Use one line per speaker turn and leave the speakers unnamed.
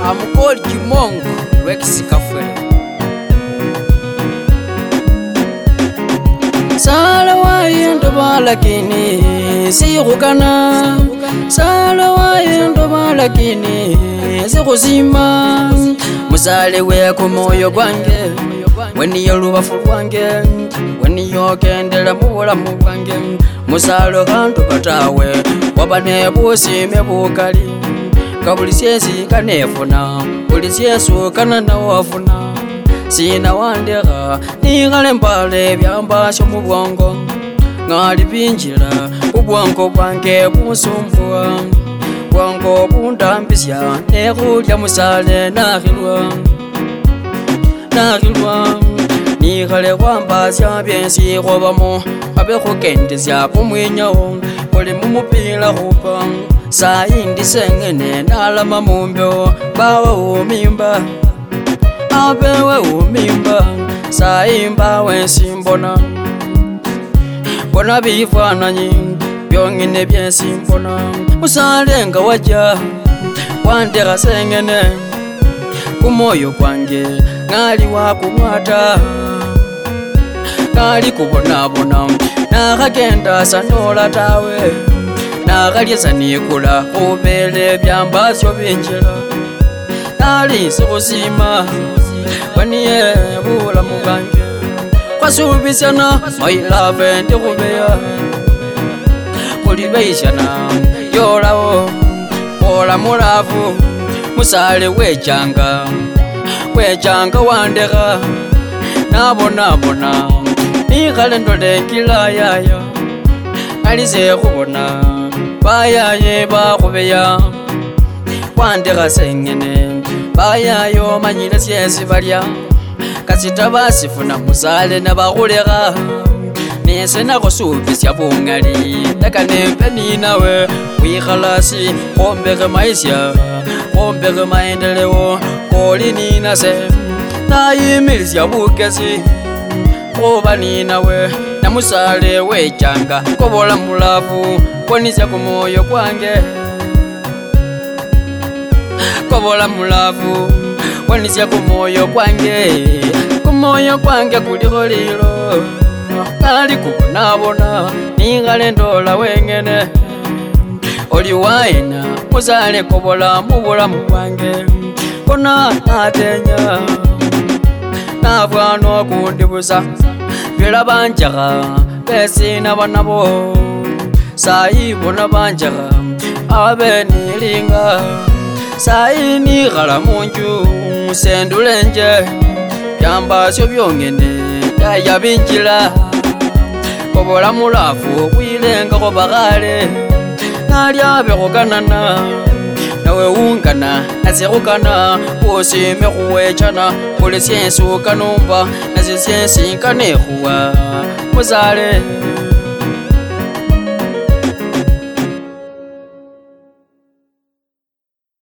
amukoli kimongo lwekisikafwele sala wayendo balakini sikhukana sala wayendo balakini sikhusima musale weko moyo gwange weniyo lubafu lwange weniyo kendela mubulamu bwange musalo kantu katawe wabane busime bukali kabuli syesi kanefuna buli syesu kanana wafuna sina wandeka nikhale mbale byambasyo mu bwongo ngali binjila ubwongo bwange busumbua bwongo bundambisya nekhulya musale nakhilwa nikhale khwambasya byensi khobamo abe khukendesya kumwinyawo kuli mumupila khupa sayindi sengene nalama mumbyo bawe umimba abewe umimba sayimba wensimbona bona bifananyi byongene byensimbona musalenga waja wandeka sengene kumoyo kwange ngali wakumwata ngali kubonabona nakhagenda sanola tawe nakhalyesa nikula khubele byambasyo binjila nali sikhusima waniye bulamu bwange khwasubisyana mailave ndi khubeya khulibeyishana yolawo khola mulafu musale wechanga wandekha nabonabona nikhale ndolengila yaya alize khubona bayaye bakhubeya wandekha sengene bayayo manyile syesi balya kasita basifuna musale nabakhulekha nese nakhusubisya bungali taka nempe ninawe wikhalasi khombekhe maisha khombekhe maendelewo kholi ninase nayimilisya bukesi khuba ninawe namusale wechanga kobola mulafu konisya kumoyo kwange kobola mulafu wanisya kumoyo kwange kulikho lilo ngali kubonabona nikhale ndola wengene oli waina musale kobola mubulamu bwange kona natenya nafwana okundibusa bila banjakha besina banabo sayibona banjakha abe nilinga sayi nikhala munju sendulenje byambasyo byongene yaya binjila kobola mulafu khwilengakho bakhale nalyabe khukanana nawe ungana nasye khukana khusime khuwechana khuli syensi ukanumba nasye syensi nkanekhuwa musale